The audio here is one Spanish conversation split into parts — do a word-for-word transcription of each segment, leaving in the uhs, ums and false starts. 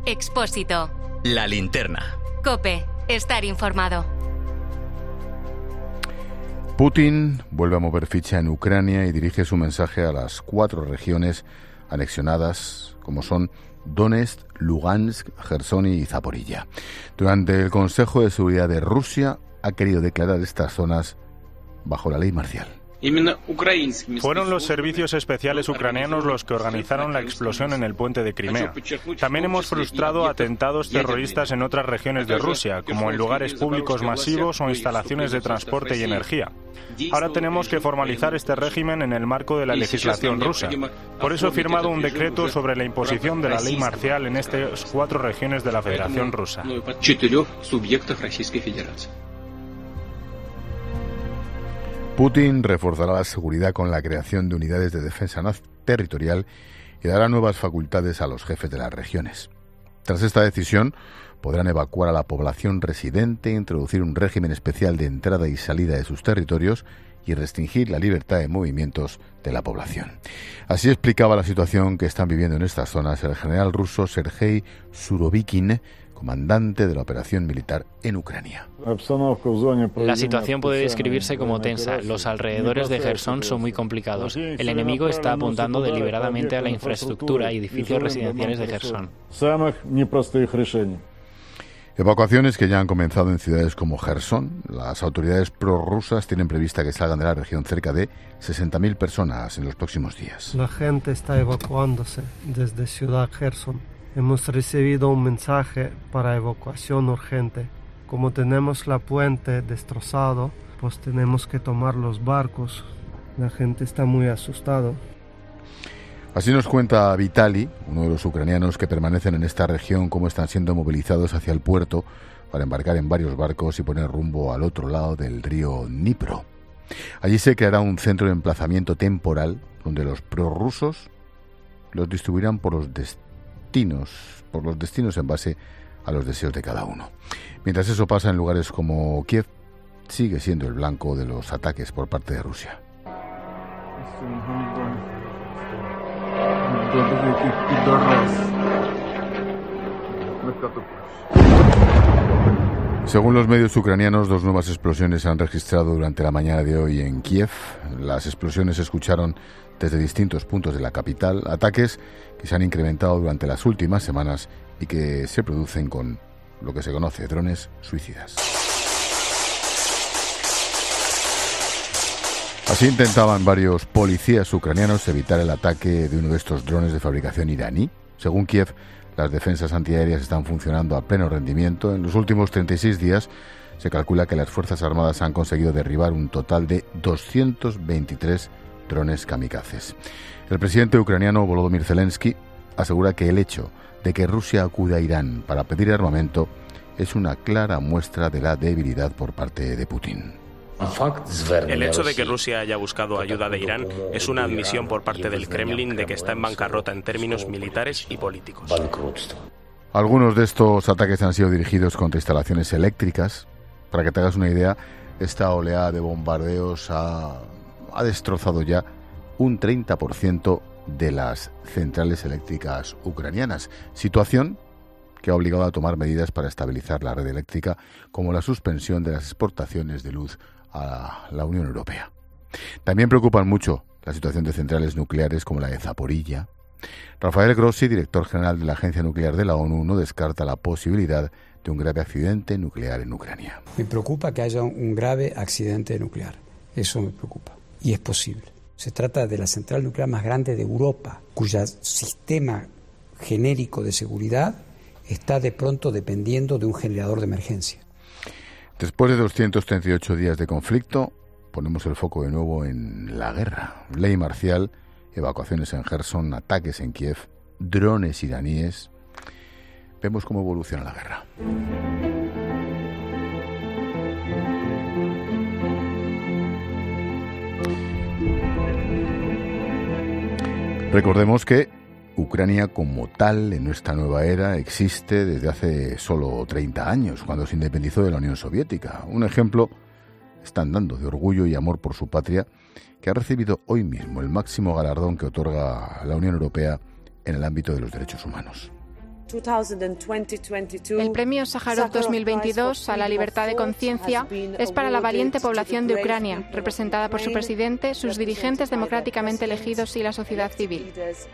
Expósito. La linterna. COPE. Estar informado. Putin vuelve a mover ficha en Ucrania y dirige su mensaje a las cuatro regiones anexionadas, como son Donetsk, Lugansk, Jersón y Zaporilla. Durante el Consejo de Seguridad de Rusia ha querido declarar estas zonas bajo la ley marcial. Fueron los servicios especiales ucranianos los que organizaron la explosión en el puente de Crimea. También hemos frustrado atentados terroristas en otras regiones de Rusia, como en lugares públicos masivos o instalaciones de transporte y energía. Ahora tenemos que formalizar este régimen en el marco de la legislación rusa. Por eso he firmado un decreto sobre la imposición de la ley marcial en estas cuatro regiones de la Federación Rusa. Putin reforzará la seguridad con la creación de unidades de defensa territorial y dará nuevas facultades a los jefes de las regiones. Tras esta decisión, podrán evacuar a la población residente, introducir un régimen especial de entrada y salida de sus territorios y restringir la libertad de movimientos de la población. Así explicaba la situación que están viviendo en estas zonas el general ruso Sergei Surovikin, comandante de la operación militar en Ucrania. La situación puede describirse como tensa. Los alrededores de Jersón son muy complicados. El enemigo está apuntando deliberadamente a la infraestructura y edificios residenciales de Jersón. Evacuaciones que ya han comenzado en ciudades como Jersón. Las autoridades prorrusas tienen prevista que salgan de la región cerca de sesenta mil personas en los próximos días. La gente está evacuándose desde Ciudad Jersón. Hemos recibido un mensaje para evacuación urgente. Como tenemos la puente destrozado, pues tenemos que tomar los barcos. La gente está muy asustada. Así nos cuenta Vitali, uno de los ucranianos que permanecen en esta región, cómo están siendo movilizados hacia el puerto para embarcar en varios barcos y poner rumbo al otro lado del río Dnipro. Allí se creará un centro de emplazamiento temporal donde los prorrusos los distribuirán por los destinos por los destinos en base a los deseos de cada uno. Mientras eso pasa en lugares como Kiev, sigue siendo el blanco de los ataques por parte de Rusia. Según los medios ucranianos, dos nuevas explosiones se han registrado durante la mañana de hoy en Kiev. Las explosiones se escucharon desde distintos puntos de la capital, ataques que se han incrementado durante las últimas semanas y que se producen con lo que se conoce drones suicidas. Así intentaban varios policías ucranianos evitar el ataque de uno de estos drones de fabricación iraní. Según Kiev, las defensas antiaéreas están funcionando a pleno rendimiento. En los últimos treinta y seis días se calcula que las Fuerzas Armadas han conseguido derribar un total de doscientos veintitrés drones kamikazes. El presidente ucraniano Volodymyr Zelensky asegura que el hecho de que Rusia acuda a Irán para pedir armamento es una clara muestra de la debilidad por parte de Putin. El hecho de que Rusia haya buscado ayuda de Irán es una admisión por parte del Kremlin de que está en bancarrota en términos militares y políticos. Algunos de estos ataques han sido dirigidos contra instalaciones eléctricas. Para que te hagas una idea, esta oleada de bombardeos ha, ha destrozado ya un treinta por ciento de las centrales eléctricas ucranianas. Situación que ha obligado a tomar medidas para estabilizar la red eléctrica, como la suspensión de las exportaciones de luz a la Unión Europea. También preocupan mucho la situación de centrales nucleares como la de Zaporilla. Rafael Grossi, director general de la Agencia Nuclear de la ONU, no descarta la posibilidad de un grave accidente nuclear en Ucrania. Me preocupa que haya un grave accidente nuclear. Eso me preocupa. Y es posible. Se trata de la central nuclear más grande de Europa, cuyo sistema genérico de seguridad está de pronto dependiendo de un generador de emergencia. Después de doscientos treinta y ocho días de conflicto, ponemos el foco de nuevo en la guerra. Ley marcial, evacuaciones en Jersón, ataques en Kiev, drones iraníes. Vemos cómo evoluciona la guerra. Recordemos que Ucrania como tal, en nuestra nueva era, existe desde hace solo treinta años, cuando se independizó de la Unión Soviética. Un ejemplo están dando de orgullo y amor por su patria, que ha recibido hoy mismo el máximo galardón que otorga la Unión Europea en el ámbito de los derechos humanos. El premio Sájarov dos mil veintidós a la libertad de conciencia es para la valiente población de Ucrania, representada por su presidente, sus dirigentes democráticamente elegidos y la sociedad civil.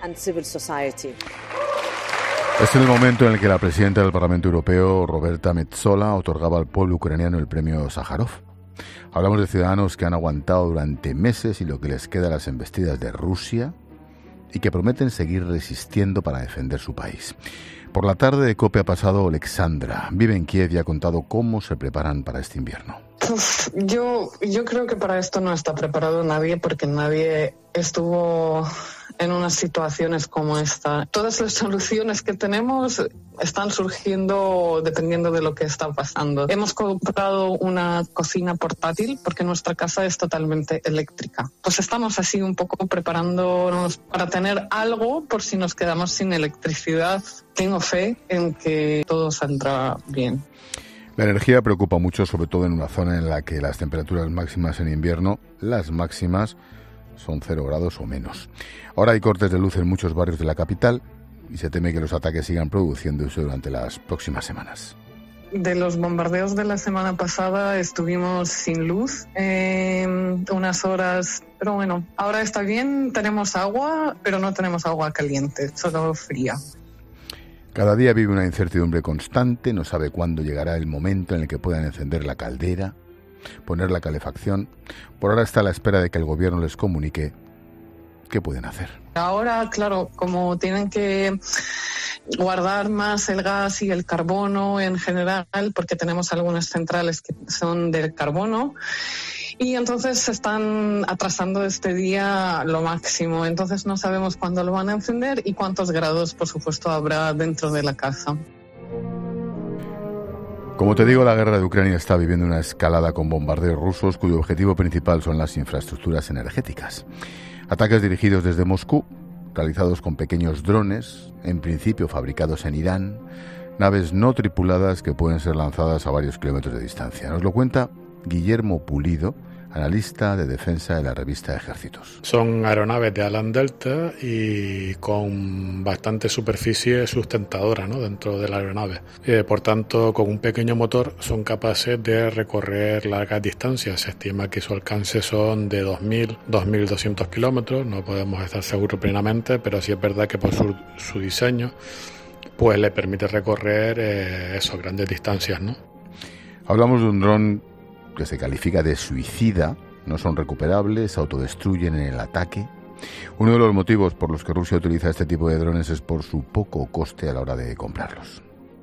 Es el momento en el que la presidenta del Parlamento Europeo, Roberta Metsola, otorgaba al pueblo ucraniano el premio Sájarov. Hablamos de ciudadanos que han aguantado durante meses y lo que les queda a las embestidas de Rusia y que prometen seguir resistiendo para defender su país. Por la tarde de COPE ha pasado Alexandra. Vive en Kiev y ha contado cómo se preparan para este invierno. Uf, yo, yo creo que para esto no está preparado nadie, porque nadie estuvo en unas situaciones como esta. Todas las soluciones que tenemos están surgiendo dependiendo de lo que está pasando. Hemos comprado una cocina portátil porque nuestra casa es totalmente eléctrica. Pues estamos así un poco preparándonos para tener algo por si nos quedamos sin electricidad. Tengo fe en que todo saldrá bien. La energía preocupa mucho, sobre todo en una zona en la que las temperaturas máximas en invierno, las máximas, son cero grados o menos. Ahora hay cortes de luz en muchos barrios de la capital y se teme que los ataques sigan produciéndose durante las próximas semanas. De los bombardeos de la semana pasada estuvimos sin luz eh, unas horas, pero bueno, ahora está bien, tenemos agua, pero no tenemos agua caliente, solo fría. Cada día vive una incertidumbre constante, no sabe cuándo llegará el momento en el que puedan encender la caldera, poner la calefacción. Por ahora está a la espera de que el gobierno les comunique qué pueden hacer. Ahora, claro, como tienen que guardar más el gas y el carbono en general, porque tenemos algunas centrales que son del carbono, y entonces se están atrasando este día lo máximo. Entonces no sabemos cuándo lo van a encender y cuántos grados, por supuesto, habrá dentro de la casa. Como te digo, la guerra de Ucrania está viviendo una escalada con bombardeos rusos cuyo objetivo principal son las infraestructuras energéticas. Ataques dirigidos desde Moscú, realizados con pequeños drones, en principio fabricados en Irán, naves no tripuladas que pueden ser lanzadas a varios kilómetros de distancia. Nos lo cuenta Guillermo Pulido, analista de defensa de la revista Ejércitos. Son aeronaves de Alan Delta y con bastante superficie sustentadora, ¿no?, dentro de la aeronave. Eh, por tanto, con un pequeño motor son capaces de recorrer largas distancias. Se estima que su alcance son de dos mil, dos mil doscientos kilómetros. No podemos estar seguros plenamente, pero sí es verdad que por su, su diseño pues le permite recorrer eh, esas grandes distancias, ¿no? Hablamos de un dron que se califica de suicida, no son recuperables, se autodestruyen en el ataque. Uno de los motivos por los que Rusia utiliza este tipo de drones es por su poco coste a la hora de comprarlos.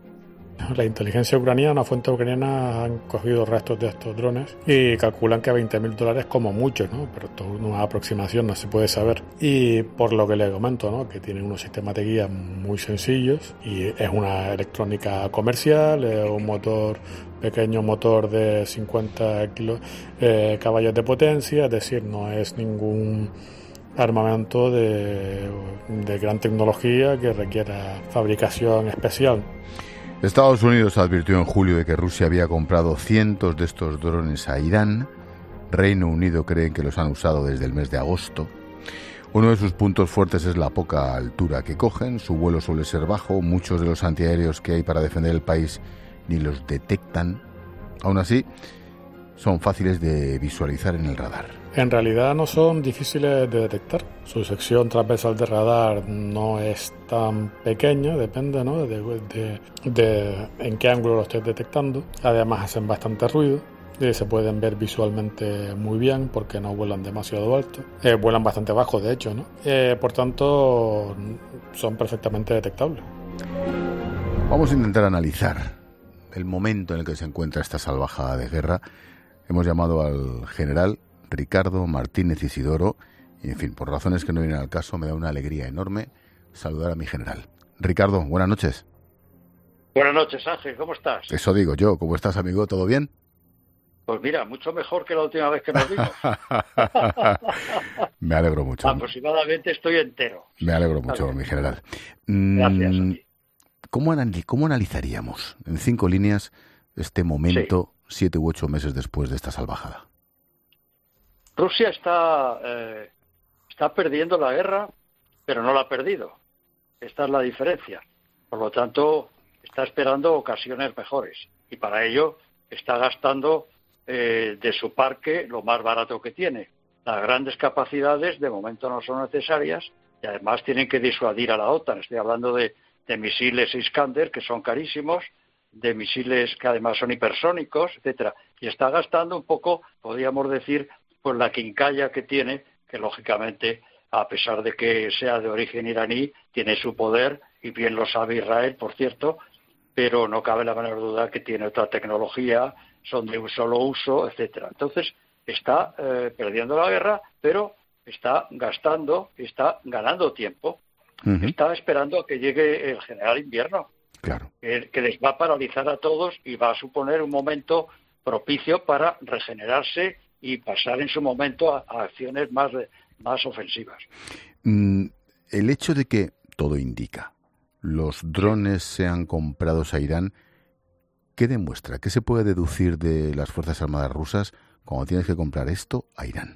La inteligencia ucraniana, fuentes ucranianas han cogido restos de estos drones y calculan que a veinte mil dólares como mucho, ¿no? Pero esto es una aproximación, no se puede saber. Y por lo que le comento, ¿no?, que tienen unos sistemas de guía muy sencillos y es una electrónica comercial, es un motor, pequeño motor de cincuenta kilos, eh, caballos de potencia, es decir, no es ningún armamento de, de gran tecnología que requiera fabricación especial. Estados Unidos advirtió en julio de que Rusia había comprado cientos de estos drones a Irán. Reino Unido cree que los han usado desde el mes de agosto. Uno de sus puntos fuertes es la poca altura que cogen, su vuelo suele ser bajo, muchos de los antiaéreos que hay para defender el país ni los detectan. Aún así, son fáciles de visualizar en el radar. En realidad no son difíciles de detectar. Su sección transversal de radar no es tan pequeña, depende, ¿no?, de, de, de en qué ángulo lo estés detectando. Además hacen bastante ruido y se pueden ver visualmente muy bien porque no vuelan demasiado alto. Eh, vuelan bastante bajo, de hecho, ¿no? Eh, por tanto, son perfectamente detectables. Vamos a intentar analizar el momento en el que se encuentra esta salvajada de guerra. Hemos llamado al general Ricardo Martínez Isidoro y, en fin, por razones que no vienen al caso, me da una alegría enorme saludar a mi general. Ricardo, buenas noches. Buenas noches, Ángel, ¿cómo estás? Eso digo yo, ¿cómo estás, amigo? ¿Todo bien? Pues mira, mucho mejor que la última vez que nos vimos. Me alegro mucho. Aproximadamente estoy entero. Me alegro mucho, mi general. Gracias. Mm, ¿cómo, anal- ¿Cómo analizaríamos en cinco líneas este momento, sí, siete u ocho meses después de esta salvajada? Rusia está, eh, está perdiendo la guerra, pero no la ha perdido. Esta es la diferencia. Por lo tanto, está esperando ocasiones mejores y para ello está gastando eh, de su parque lo más barato que tiene. Las grandes capacidades de momento no son necesarias y además tienen que disuadir a la OTAN. Estoy hablando de, de misiles Iskander, que son carísimos, de misiles que además son hipersónicos, etcétera. Y está gastando un poco, podríamos decir, pues la quincalla que tiene, que lógicamente, a pesar de que sea de origen iraní, tiene su poder, y bien lo sabe Israel, por cierto, pero no cabe la menor duda que tiene otra tecnología, son de un solo uso, etcétera. Entonces, está eh, perdiendo la guerra, pero está gastando, está ganando tiempo. Uh-huh. Está esperando a que llegue el general invierno, claro. que, que les va a paralizar a todos y va a suponer un momento propicio para regenerarse y pasar en su momento a, a acciones más, más ofensivas. Mm, el hecho de que, todo indica, los drones sean comprados a Irán, ¿qué demuestra? ¿Qué se puede deducir de las Fuerzas Armadas rusas cuando tienes que comprar esto a Irán?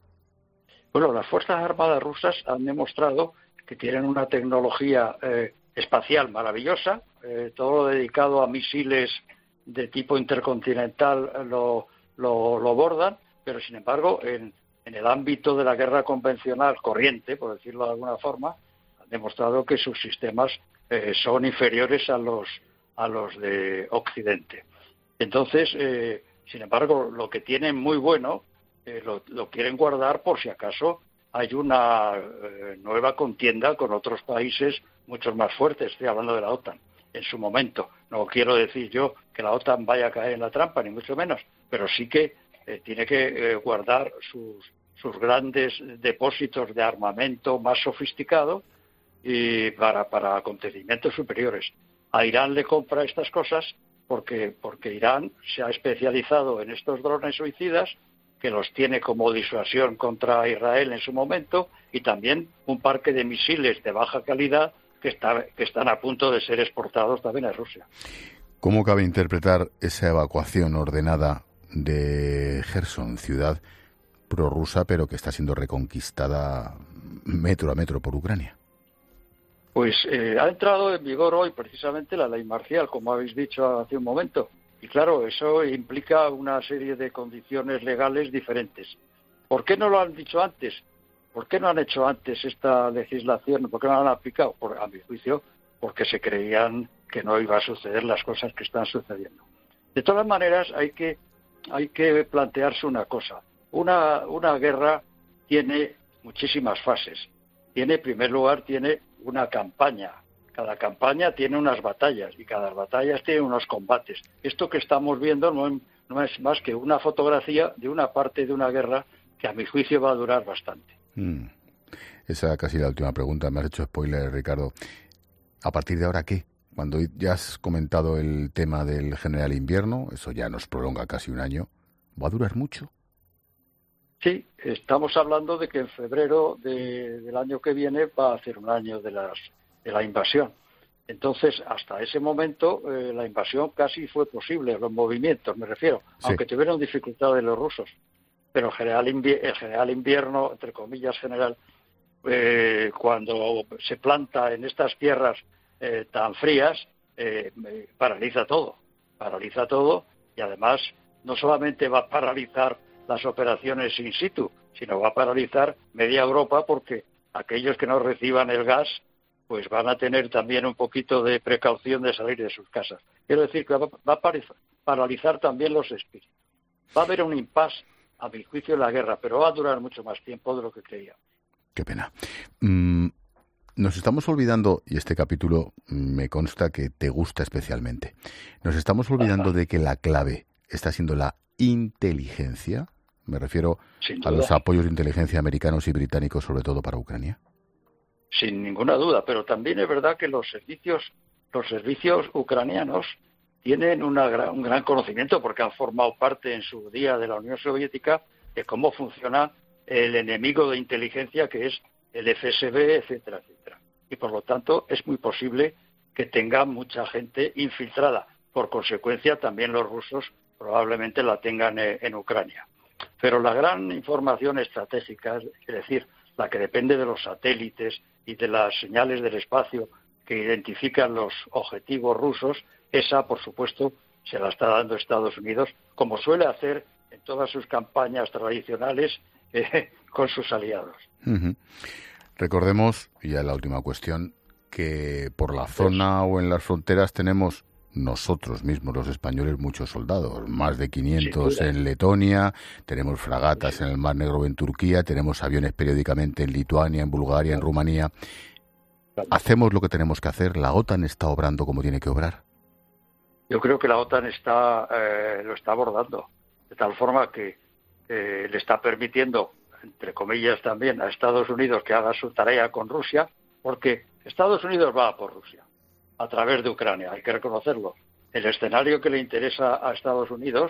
Bueno, las Fuerzas Armadas rusas han demostrado que tienen una tecnología eh, espacial maravillosa, eh, todo lo dedicado a misiles de tipo intercontinental lo, lo, lo bordan, pero sin embargo en, en el ámbito de la guerra convencional corriente, por decirlo de alguna forma, han demostrado que sus sistemas eh, son inferiores a los a los de Occidente. Entonces, eh, sin embargo, lo que tienen muy bueno eh, lo, lo quieren guardar por si acaso hay una eh, nueva contienda con otros países mucho más fuertes. Estoy hablando de la OTAN en su momento. No quiero decir yo que la OTAN vaya a caer en la trampa, ni mucho menos, pero sí que eh, tiene que eh, guardar sus, sus grandes depósitos de armamento más sofisticado y para, para acontecimientos superiores. A Irán le compra estas cosas porque, porque Irán se ha especializado en estos drones suicidas, que los tiene como disuasión contra Israel en su momento, y también un parque de misiles de baja calidad que, está, que están a punto de ser exportados también a Rusia. ¿Cómo cabe interpretar esa evacuación ordenada de Gerson, ciudad prorrusa, pero que está siendo reconquistada metro a metro por Ucrania? Pues eh, ha entrado en vigor hoy precisamente la ley marcial, como habéis dicho hace un momento. Y claro, eso implica una serie de condiciones legales diferentes. ¿Por qué no lo han dicho antes? ¿Por qué no han hecho antes esta legislación? ¿Por qué no la han aplicado? Por, a mi juicio, porque se creían que no iba a suceder las cosas que están sucediendo. De todas maneras, hay que, hay que plantearse una cosa. Una, una guerra tiene muchísimas fases. Tiene, en primer lugar, tiene una campaña. Cada campaña tiene unas batallas y cada batalla tiene unos combates. Esto que estamos viendo no, no es más que una fotografía de una parte de una guerra que a mi juicio va a durar bastante. Mm. Esa casi la última pregunta. Me has hecho spoiler, Ricardo. ¿A partir de ahora qué? Cuando ya has comentado el tema del general invierno, eso ya nos prolonga casi un año, ¿va a durar mucho? Sí, estamos hablando de que en febrero de, del año que viene va a ser un año de las de la invasión. Entonces, hasta ese momento, eh, la invasión casi fue posible, los movimientos, me refiero, sí. Aunque tuvieron dificultades los rusos. Pero el general, invier- el general invierno, entre comillas general, eh, cuando se planta en estas tierras eh, tan frías, eh, paraliza todo, paraliza todo y además no solamente va a paralizar las operaciones in situ, sino va a paralizar media Europa porque aquellos que no reciban el gas pues van a tener también un poquito de precaución de salir de sus casas. Quiero decir que va, va a paralizar también los espíritus. Va a haber un impasse, a mi juicio, en la guerra, pero va a durar mucho más tiempo de lo que creía. Qué pena. Mm, nos estamos olvidando, y este capítulo me consta que te gusta especialmente, nos estamos olvidando de que la clave está siendo la inteligencia. Me refiero a los apoyos de inteligencia americanos y británicos, sobre todo para Ucrania. Sin ninguna duda, pero también es verdad que los servicios, los servicios ucranianos tienen una gran, un gran conocimiento porque han formado parte en su día de la Unión Soviética de cómo funciona el enemigo de inteligencia que es el F S B, etcétera, etcétera. Y por lo tanto es muy posible que tenga mucha gente infiltrada. Por consecuencia, también los rusos probablemente la tengan en Ucrania. Pero la gran información estratégica, es decir, la que depende de los satélites y de las señales del espacio que identifican los objetivos rusos, esa, por supuesto, se la está dando Estados Unidos, como suele hacer en todas sus campañas tradicionales eh, con sus aliados. Uh-huh. Recordemos, y ya la última cuestión, que por la zona o en las fronteras tenemos nosotros mismos, los españoles, muchos soldados, más de quinientos en Letonia, tenemos fragatas en el Mar Negro en Turquía, tenemos aviones periódicamente en Lituania, en Bulgaria, en Rumanía. ¿Hacemos lo que tenemos que hacer? ¿La OTAN está obrando como tiene que obrar? Yo creo que la OTAN está eh, lo está abordando, de tal forma que eh, le está permitiendo, entre comillas también, a Estados Unidos que haga su tarea con Rusia, porque Estados Unidos va por Rusia, a través de Ucrania, hay que reconocerlo. El escenario que le interesa a Estados Unidos,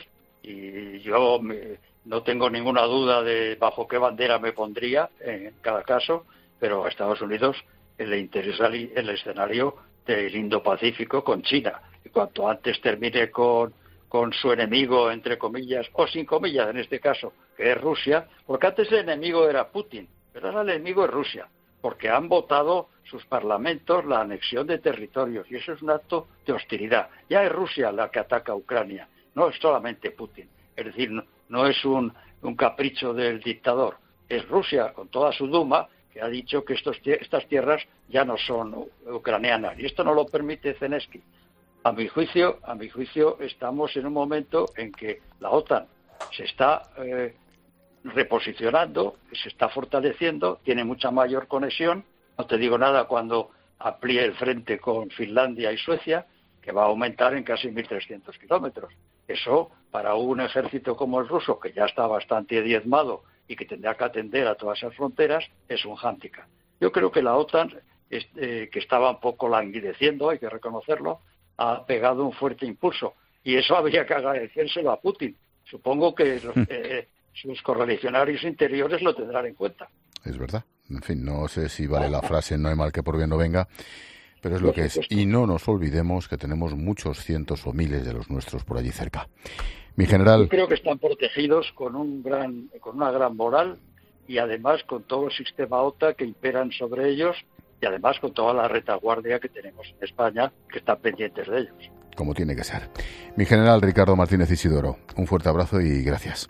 y yo me, no tengo ninguna duda de bajo qué bandera me pondría en cada caso, pero a Estados Unidos le interesa el, el escenario del Indo-Pacífico con China. Y cuanto antes termine con, con su enemigo, entre comillas, o sin comillas en este caso, que es Rusia, porque antes el enemigo era Putin, pero ahora el enemigo es Rusia, porque han votado sus parlamentos la anexión de territorios, y eso es un acto de hostilidad. Ya es Rusia la que ataca a Ucrania, no es solamente Putin. Es decir, no, no es un, un capricho del dictador, es Rusia con toda su Duma que ha dicho que estos, estas tierras ya no son ucranianas, y esto no lo permite Zelensky. A mi juicio, a mi juicio, estamos en un momento en que la OTAN se está eh, reposicionando, se está fortaleciendo, tiene mucha mayor conexión. No te digo nada cuando amplíe el frente con Finlandia y Suecia, que va a aumentar en casi mil trescientos kilómetros. Eso, para un ejército como el ruso, que ya está bastante diezmado y que tendrá que atender a todas esas fronteras, es un hándicap. Yo creo que la OTAN, eh, que estaba un poco languideciendo, hay que reconocerlo, ha pegado un fuerte impulso. Y eso habría que agradecérselo a Putin. Supongo que los, eh, sus correligionarios interiores lo tendrán en cuenta. Es verdad. En fin, no sé si vale la frase no hay mal que por bien no venga, pero es lo que es. Y no nos olvidemos que tenemos muchos cientos o miles de los nuestros por allí cerca. Mi general... Yo creo que están protegidos con un gran, con una gran moral y además con todo el sistema OTAN que imperan sobre ellos y además con toda la retaguardia que tenemos en España que están pendientes de ellos. Como tiene que ser. Mi general Ricardo Martínez Isidoro, un fuerte abrazo y gracias.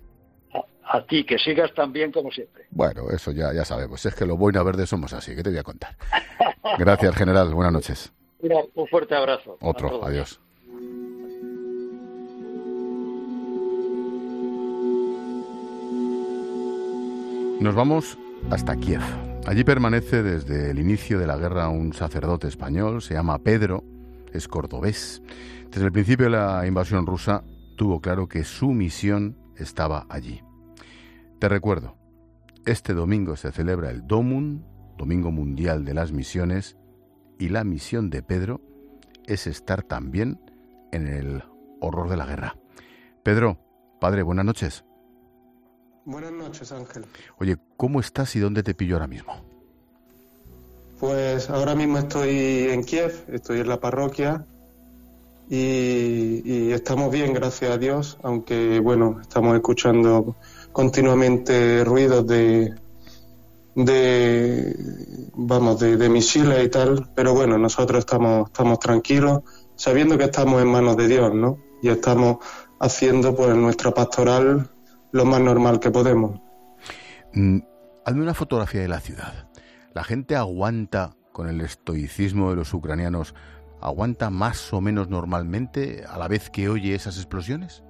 A, a ti, que sigas tan bien como siempre. Bueno, eso ya, ya sabemos. Es que los boina verdes somos así, ¿qué te voy a contar? Gracias, general. Buenas noches. Mira, un fuerte abrazo. Otro, adiós. Nos vamos hasta Kiev. Allí permanece desde el inicio de la guerra un sacerdote español, se llama Pedro, es cordobés. Desde el principio de la invasión rusa tuvo claro que su misión estaba allí. Te recuerdo, este domingo se celebra el Domun, Domingo Mundial de las Misiones, y la misión de Pedro es estar también en el horror de la guerra. Pedro, padre, buenas noches. Buenas noches, Ángel. Oye, ¿cómo estás y dónde te pillo ahora mismo? Pues ahora mismo estoy en Kiev, estoy en la parroquia y, y estamos bien, gracias a Dios, aunque, bueno, estamos escuchando continuamente ruidos de, de vamos, de, de misiles y tal, pero bueno, nosotros estamos, estamos tranquilos, sabiendo que estamos en manos de Dios, ¿no? Y estamos haciendo, pues, nuestra pastoral lo más normal que podemos. Mm, hazme una fotografía de la ciudad. ¿La gente aguanta con el estoicismo de los ucranianos? ¿Aguanta más o menos normalmente a la vez que oye esas explosiones?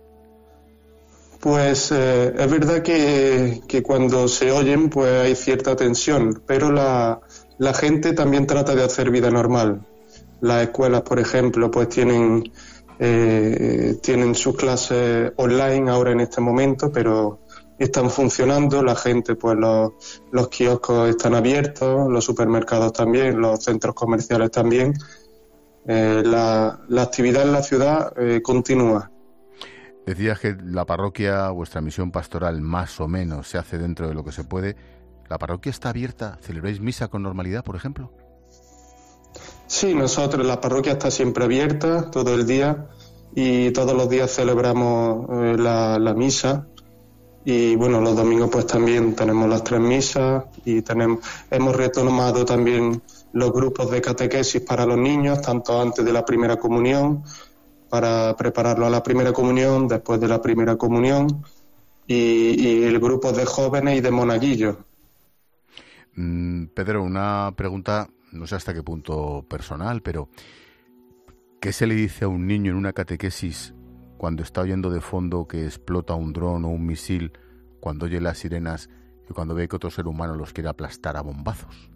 Pues eh, es verdad que, que cuando se oyen pues hay cierta tensión, pero la, la gente también trata de hacer vida normal. Las escuelas, por ejemplo, pues tienen... Eh, tienen sus clases online ahora en este momento, pero están funcionando, la gente, pues los, los kioscos están abiertos, los supermercados también, los centros comerciales también. Eh, la, la actividad en la ciudad eh, continúa. Decías que la parroquia, vuestra misión pastoral más o menos se hace dentro de lo que se puede. ¿La parroquia está abierta? ¿Celebráis misa con normalidad, por ejemplo? Sí, nosotros, la parroquia está siempre abierta todo el día y todos los días celebramos eh, la, la misa Y bueno, los domingos pues también tenemos las tres misas y tenemos, hemos retomado también los grupos de catequesis para los niños, tanto antes de la primera comunión, para prepararlos a la primera comunión, después de la primera comunión, y, y el grupo de jóvenes y de monaguillos. Mm, Pedro, una pregunta, no sé hasta qué punto personal, pero ¿qué se le dice a un niño en una catequesis cuando está oyendo de fondo que explota un dron o un misil, cuando oye las sirenas y cuando ve que otro ser humano los quiere aplastar a bombazos?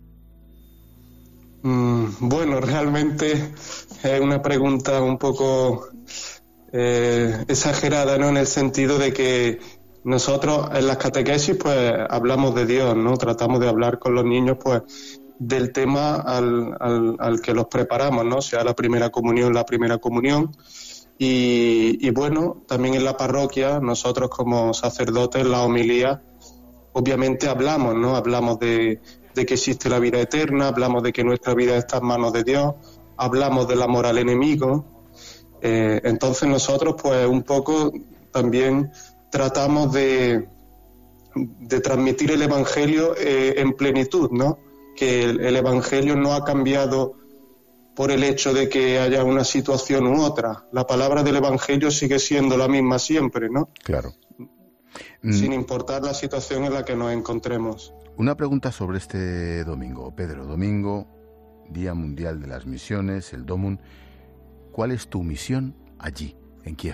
Mm, bueno, realmente es una pregunta un poco eh, exagerada, ¿no? En el sentido de que nosotros en las catequesis pues hablamos de Dios, ¿no? Tratamos de hablar con los niños pues del tema al, al, al que los preparamos, ¿no? Sea la primera comunión, la primera comunión. Y, y bueno, también en la parroquia, nosotros como sacerdotes, en la homilía, obviamente hablamos, ¿no? Hablamos de, de que existe la vida eterna, hablamos de que nuestra vida está en manos de Dios, hablamos del amor al enemigo. Eh, entonces nosotros, pues un poco también tratamos de, de transmitir el Evangelio eh, en plenitud, ¿no? Que el, el Evangelio no ha cambiado por el hecho de que haya una situación u otra. La palabra del Evangelio sigue siendo la misma siempre, ¿no? Claro. Sin importar la situación en la que nos encontremos. Una pregunta sobre este domingo, Pedro. Domingo, Día Mundial de las Misiones, el Domun. ¿Cuál es tu misión allí, en Kiev?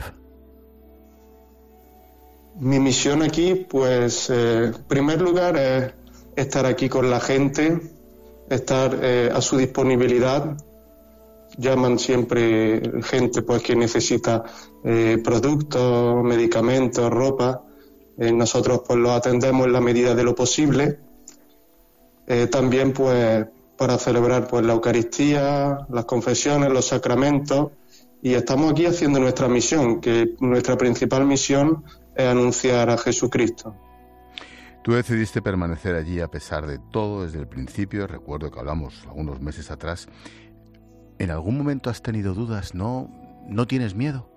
Mi misión aquí, pues, eh, en primer lugar, es estar aquí con la gente, estar eh, a su disponibilidad. Llaman siempre gente pues que necesita eh, productos, medicamentos, ropa. Eh, nosotros pues los atendemos en la medida de lo posible. Eh, también pues para celebrar pues la Eucaristía, las confesiones, los sacramentos, y estamos aquí haciendo nuestra misión, que nuestra principal misión es anunciar a Jesucristo. Tú decidiste permanecer allí a pesar de todo desde el principio. Recuerdo que hablamos algunos meses atrás. ¿En algún momento has tenido dudas? ¿No, no tienes miedo?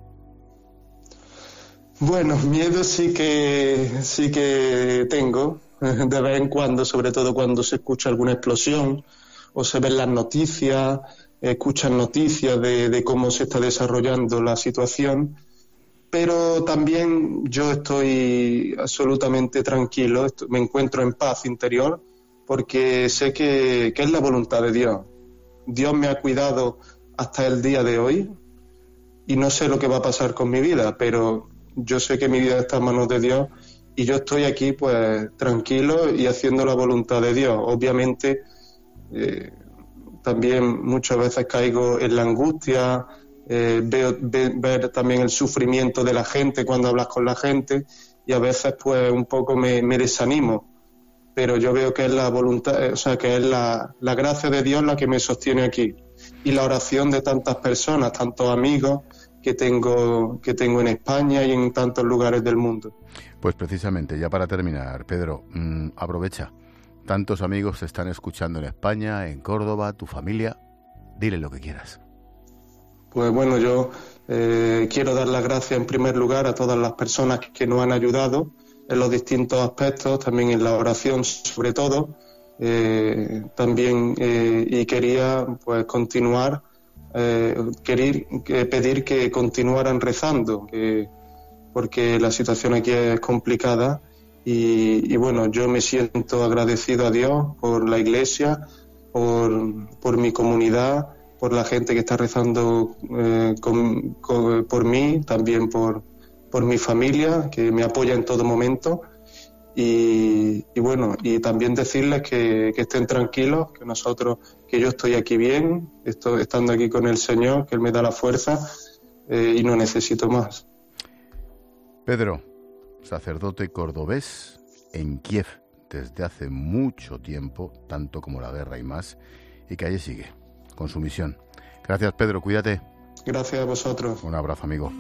Bueno, miedo sí que sí que tengo, de vez en cuando, sobre todo cuando se escucha alguna explosión o se ven las noticias, escuchan noticias de, de cómo se está desarrollando la situación, pero también yo estoy absolutamente tranquilo, me encuentro en paz interior porque sé que, que es la voluntad de Dios. Dios me ha cuidado hasta el día de hoy y no sé lo que va a pasar con mi vida, pero yo sé que mi vida está en manos de Dios y yo estoy aquí pues tranquilo y haciendo la voluntad de Dios. Obviamente eh, también muchas veces caigo en la angustia, eh, veo ve, ver también el sufrimiento de la gente cuando hablas con la gente y a veces pues un poco me, me desanimo. Pero yo veo que es la voluntad, o sea, que es la, la gracia de Dios la que me sostiene aquí. Y la oración de tantas personas, tantos amigos que tengo, que tengo en España y en tantos lugares del mundo. Pues precisamente, ya para terminar, Pedro, mmm, aprovecha. Tantos amigos te están escuchando en España, en Córdoba, tu familia. Dile lo que quieras. Pues bueno, yo eh, quiero dar las gracias en primer lugar a todas las personas que nos han ayudado en los distintos aspectos, también en la oración sobre todo, eh, también eh, y quería pues continuar, eh, querer, que pedir que continuaran rezando, que, porque la situación aquí es complicada y, y bueno, yo me siento agradecido a Dios por la Iglesia, por, por mi comunidad, por la gente que está rezando eh, con, con, por mí, también por por mi familia, que me apoya en todo momento, y, y bueno, y también decirles que, que estén tranquilos, que nosotros, que yo estoy aquí bien, estoy estando aquí con el Señor, que Él me da la fuerza eh, y no necesito más. Pedro, sacerdote cordobés en Kiev desde hace mucho tiempo, tanto como la guerra y más, y que allí sigue, con su misión. Gracias, Pedro, cuídate. Gracias a vosotros. Un abrazo, amigo.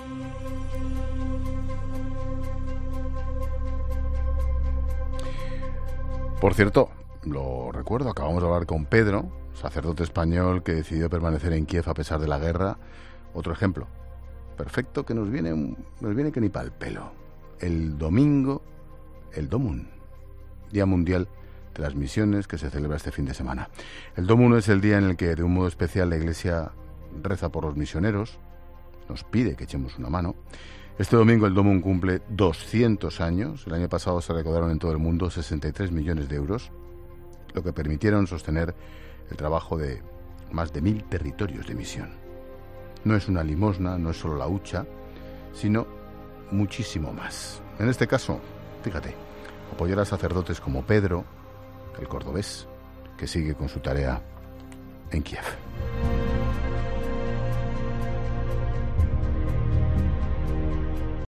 Por cierto, lo recuerdo, acabamos de hablar con Pedro, sacerdote español que decidió permanecer en Kiev a pesar de la guerra. Otro ejemplo perfecto que nos viene, nos viene que ni pa'l pelo. el domingo, el Domun, Día Mundial de las Misiones, que se celebra este fin de semana. El Domun es el día en el que, de un modo especial, la Iglesia reza por los misioneros, nos pide que echemos una mano. Este domingo el Domun cumple doscientos años. El año pasado se recaudaron en todo el mundo sesenta y tres millones de euros, lo que permitieron sostener el trabajo de más de mil territorios de misión. No es una limosna, no es solo la hucha, sino muchísimo más. En este caso, fíjate, apoyar a sacerdotes como Pedro, el cordobés, que sigue con su tarea en Kiev.